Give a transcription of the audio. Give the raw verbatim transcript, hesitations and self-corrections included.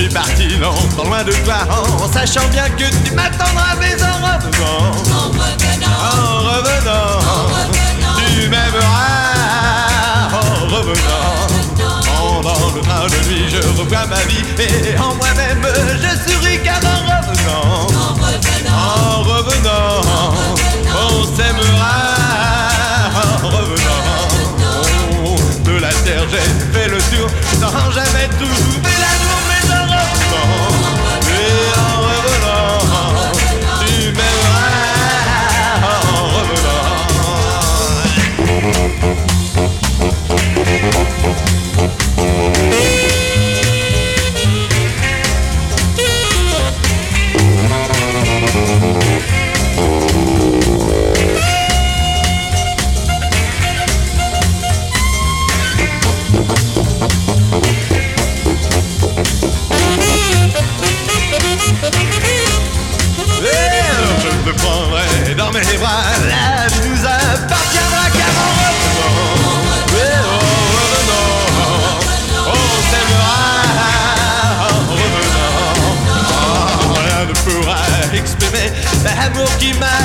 suis parti longtemps loin de toi, en sachant bien que tu m'attendras, mais en revenant, En revenant, en revenant, en revenant, tu m'aimeras en revenant. Pendant le train de nuit, je revois ma vie et en moi-même je souris car en revenant, en revenant, en revenant, on s'aimera en revenant. Oh, de la terre j'ai fait le tour sans jamais trouver l'amour, mais en revenant, et en revenant, tu m'aimeras en revenant. Je te prendrai dans mes bras, la vie nous appartiendra car en revenant, et en revenant, on s'aimera en revenant. Oh, rien ne pourra exprimer l'amour qui m'a